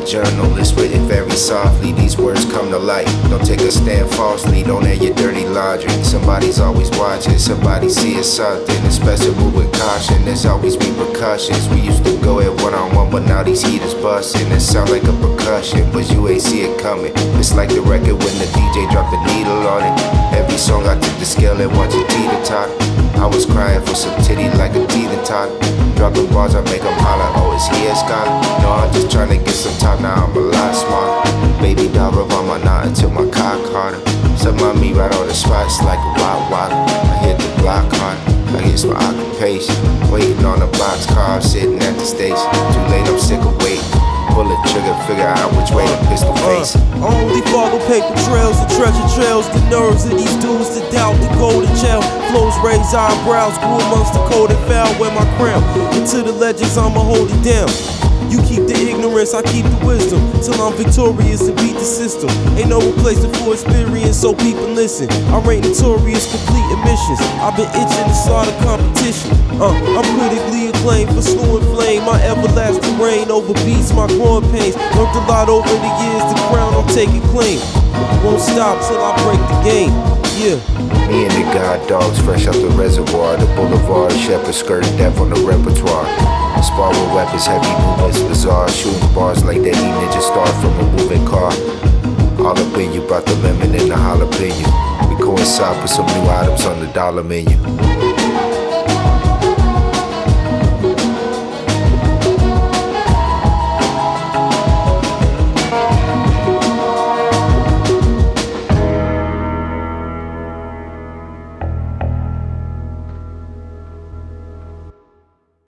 journal, it's written very softly. These words come to light. Don't take a stand falsely, don't air your dirty laundry. Somebody's always watching, somebody seeing something. It's best to move with caution, there's always repercussions. We used to go at one-on-one, but now these heaters busting. It sound like a percussion, but you ain't see it coming. It's like the record when the DJ dropped the needle on it. Every song I took the scale and watch it teeter-tot. I was crying for some titty like a teething tot. Dropping bars, I make them holler, oh, is he a scholar? No, I'm just trying to get some top, now I'm a lot smarter. Baby doll rub on my knot until my cock harder. Some on me right on the spot, it's like a wild water. I hit the block hard, I guess my occupation. Waiting on a boxcar, sitting at the station. Too late, I'm sick of waiting. Pull the trigger, figure out which way to pistol face. I only follow paper trails and treasure trails. The nerves of these dudes to doubt the golden child. Flows raise eyebrows, grew amongst the cold and foul. Wear my crown, into the legends I'ma hold it down. You keep the ignorance, I keep the wisdom. Till I'm victorious and beat the system. Ain't no replacement for experience, so people listen. I reign notorious, complete admissions. I've been itching to start a competition. I'm critically acclaimed for slew and flame. My everlasting reign over beats, my growing pains. Learned a lot over the years, the crown I'm taking claim. Won't stop till I break the game. Yeah. Me and the god dogs fresh out the reservoir. The boulevard, shepherd skirting death on the repertoire. Spar with weapons, heavy movements, bizarre. Shooting bars like that ninja star from a moving car. All up in you, brought the lemon and the jalapeno. We coincide with some new items on the dollar menu.